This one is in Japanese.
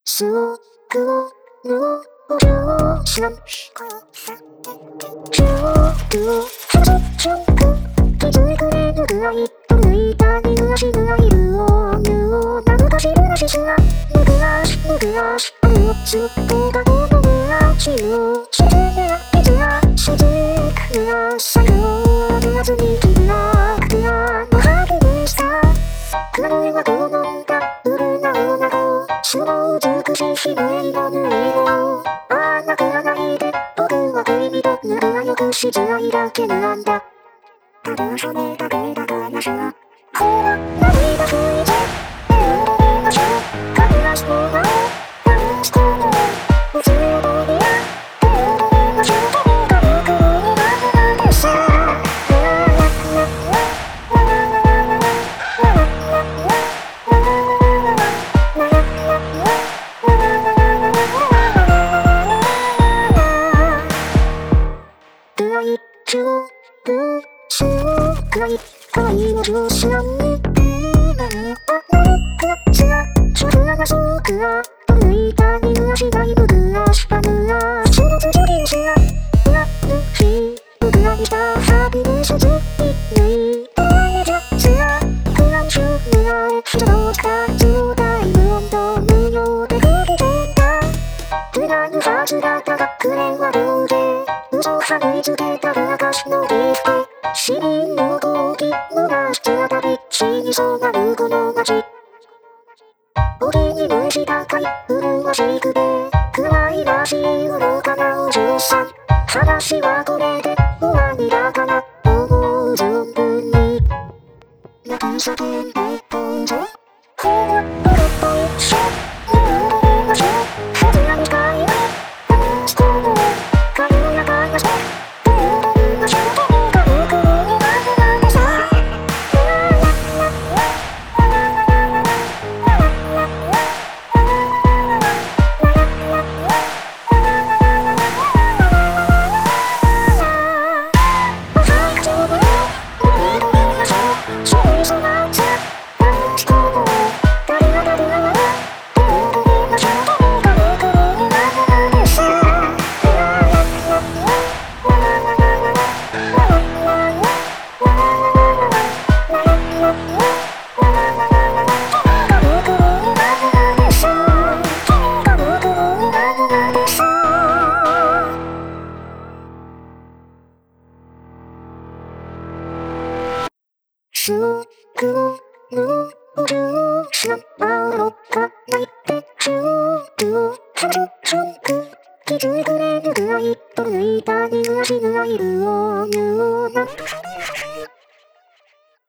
すごくの両親中を話すちゃんく気づいくれぬぐらいと抜いた犬足がいるようような昔話すらぬぐらしあるをつってたこの村地を沈めや水や静くや最後言わずにきらくやのはぎでした暗いはどうなんだうるなおなごその美しいひねりのぬいごああ泣かないで僕は恋人ぬるはよくしづらいだけなんだただそれだけだ話はほら涙拭いて寝ましょうかけらしもなお息子のおつぼみや寝ましょう君が僕になるでさ中部すくらい可愛いの上司なんにあなるくつら主婦がそうくらと抜いた犬足がいぶぐらしぱぬらそのつジョギンスら裏ぬひうぐらにしたハピネスズイヌイと前じゃつらフランシュぬらえ人の数をだいぶ温度無料で吹き飛んだ裏ぬはずだったがくれは両で嘘は縫い付けたる証のリフト市民の動機逃した旅死にそうなるこの街帯に蒸したかい麗しくて暗いらしい愚かなお嬢さん話はこれで終わりだから思う存分に泣き叫んでどうぞこの僕と一緒にましょう風やみたいな息子の軽やかなステップ踊りましょう君が僕になるなんてさすぐの両親守らないで中部話すショック気づいくれぬぐらいと抜いた犬足がいるような